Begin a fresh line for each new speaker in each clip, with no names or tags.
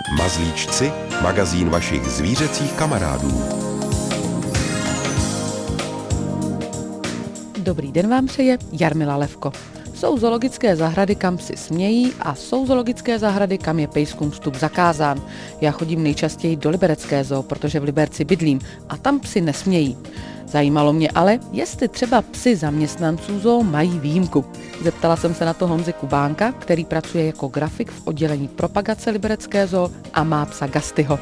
Mazlíčci, magazín vašich zvířecích kamarádů.
Dobrý den vám přeje Jarmila Levko. Jsou zoologické zahrady, kam psi smějí, a jsou zoologické zahrady, kam je pejskům vstup zakázán. Já chodím nejčastěji do Liberecké zoo, protože v Liberci bydlím, a tam psi nesmějí. Zajímalo mě ale, jestli třeba psi zaměstnanců zoo mají výjimku. Zeptala jsem se na to Honzy Kubánka, který pracuje jako grafik v oddělení propagace Liberecké zoo a má psa Gastyho.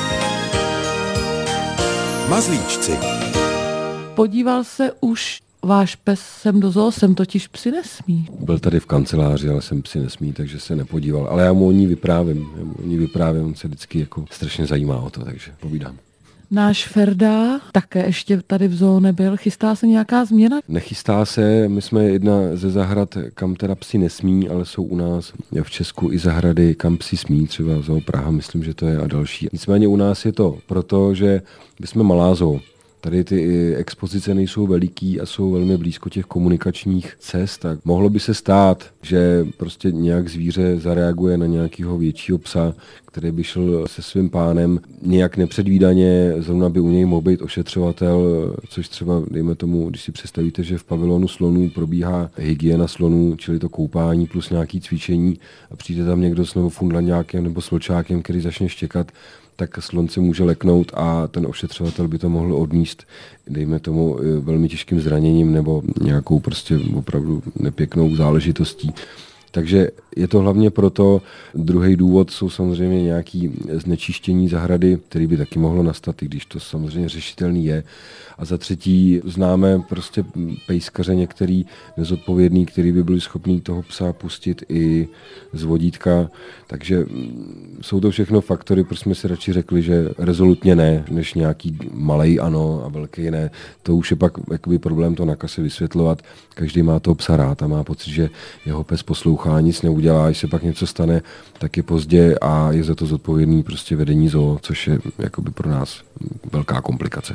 Mazlíčci.
Podíval se už váš pes sem do zoo, sem totiž psi nesmí.
Byl tady v kanceláři, ale sem psi nesmí, takže se nepodíval. Ale já mu o ní vyprávím. On se vždycky jako strašně zajímá o to, takže povídám.
Náš Ferda také ještě tady v zoo nebyl. Chystá se nějaká změna?
Nechystá se, my jsme jedna ze zahrad, kam teda psi nesmí, ale jsou u nás v Česku i zahrady, kam psi smí, třeba zoo Praha, myslím, že to je, a další. Nicméně u nás je to proto, že my jsme malá zoo. Tady ty expozice nejsou veliký a jsou velmi blízko těch komunikačních cest. Tak mohlo by se stát, že prostě nějak zvíře zareaguje na nějakého většího psa, který by šel se svým pánem nějak nepředvídaně, zrovna by u něj mohl být ošetřovatel, což třeba, dejme tomu, když si představíte, že v pavilonu slonů probíhá hygiena slonů, čili to koupání plus nějaké cvičení, a přijde tam někdo s novofundlandňákem nebo s vlčákem, který začne štěkat, tak slon se může leknout a ten ošetřovatel by to mohl odníst, dejme tomu, velmi těžkým zraněním nebo nějakou prostě opravdu nepěknou záležitostí. Takže je to hlavně proto. Druhý důvod jsou samozřejmě nějaké znečištění zahrady, který by taky mohlo nastat, i když to samozřejmě řešitelný je. A za třetí známe prostě pejskaře některý nezodpovědný, který by byli schopní toho psa pustit i z vodítka. Takže jsou to všechno faktory, proč jsme si radši řekli, že rezolutně ne, než nějaký malej ano a velký ne. To už je pak jakoby problém to na kase vysvětlovat. Každý má toho psa rád a má pocit, že jeho pes poslouchá, nic neudělá, když se pak něco stane, tak je pozdě a je za to zodpovědný prostě vedení zoo, což je jakoby pro nás velká komplikace.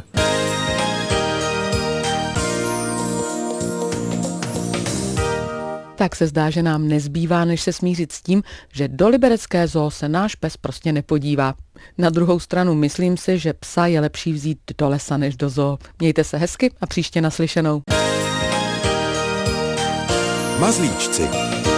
Tak se zdá, že nám nezbývá, než se smířit s tím, že do Liberecké zoo se náš pes prostě nepodívá. Na druhou stranu myslím si, že psa je lepší vzít do lesa než do zoo. Mějte se hezky a příště naslyšenou.
Mazlíčci.